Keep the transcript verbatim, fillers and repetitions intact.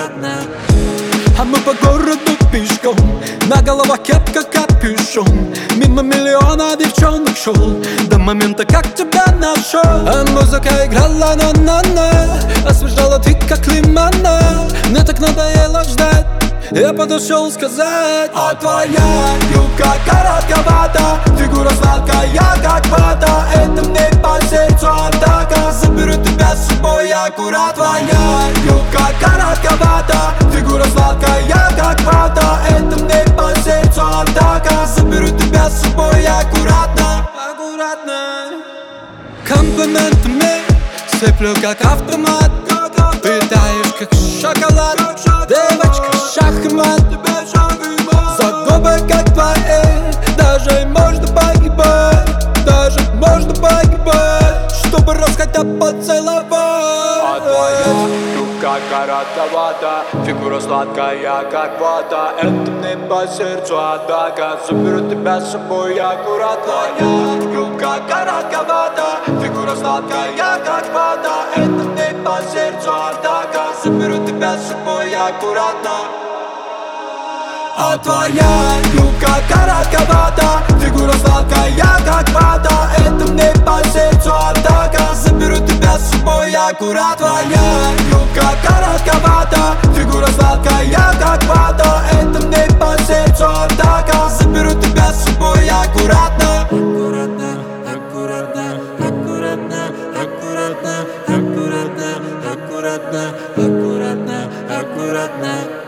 аккуратно. А мы по городу пешком, на головах кепка капюшон. Мимо миллиона девчонок шел до момента, как тебя нашел. А музыка играла на-на-на, освежала ты как лимонад. Мне так надоело ждать, я подошел сказать: а твоя юбка коротковата, фигура сладкая, как вата. Это мне по сердцу атака, заберу тебя с собой аккуратно. Твоя юбка коротковата, фигура сладкая, как вата. Это мне по сердцу атака, заберу тебя с собой аккуратно. Аккуратно. Комплиментами сыплю как автомат, ты таешь как шоколад, девочка шахмат. За губы как твои даже можно погибать, даже можно погибать, чтобы раз хотя поцеловать. А твоя юбка коротковата, фигура сладкая, как вата. Это мне по сердцу атака, заберу тебя с собой аккуратно. Твоя юбка коротковата, фигура сладкая, как вата. Это мне по сердцу атака, заберу тебя с собой аккуратно. А твоя юбка коротковата, фигура сладкая, как вата. Это мне по сердцу атака, заберу тебя с собой аккуратно. Твоя юбка коротковата, фигура сладкая, как вата. Это мне по сердцу атака, заберу тебя с собой аккуратно. Аккуратно, аккуратно, аккуратно, аккуратно, аккуратно, аккуратно, аккуратно, аккуратно.